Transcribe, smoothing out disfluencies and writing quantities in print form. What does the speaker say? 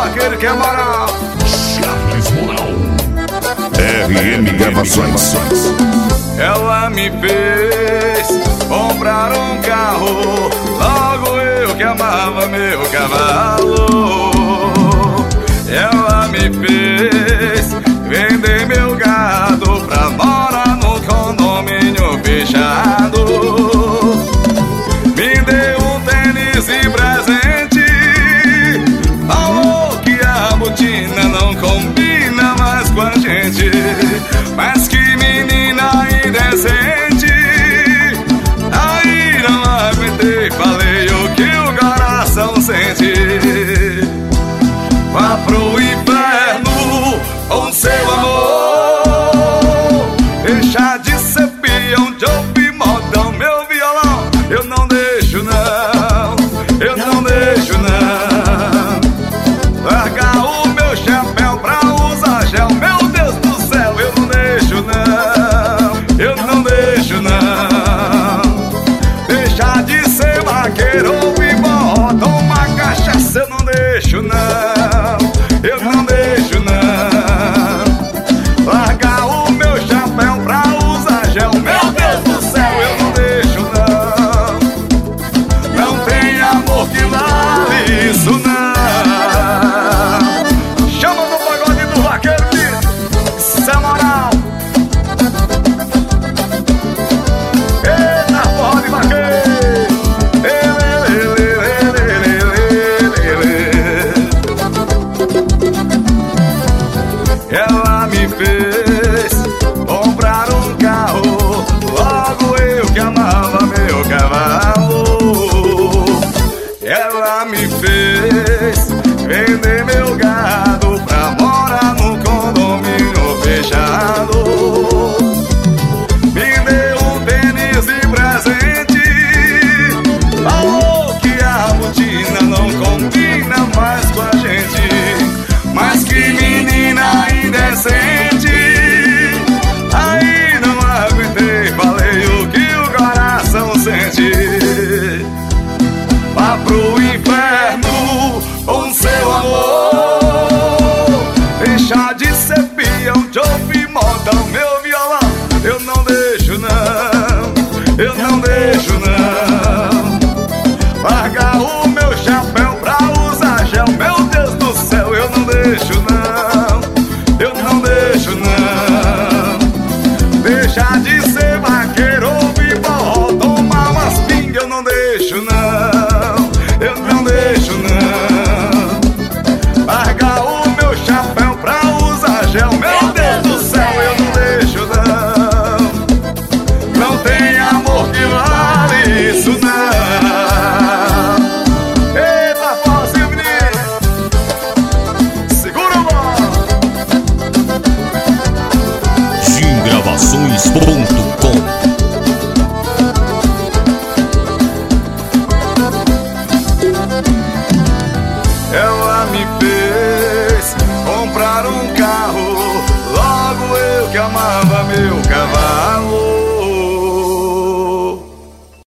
aquele que é moral. Charles Moral, RM Gravações. Ela me fez comprar um carro, logo eu que amava meu cavalo. Ela me fez vender meu gado pra morar no condomínio fechado. Me deu um tênis de presente, falou que a botina não combina mais com a gente. Mas que menina indecente, aí não aguentei, falei o que o coração sente.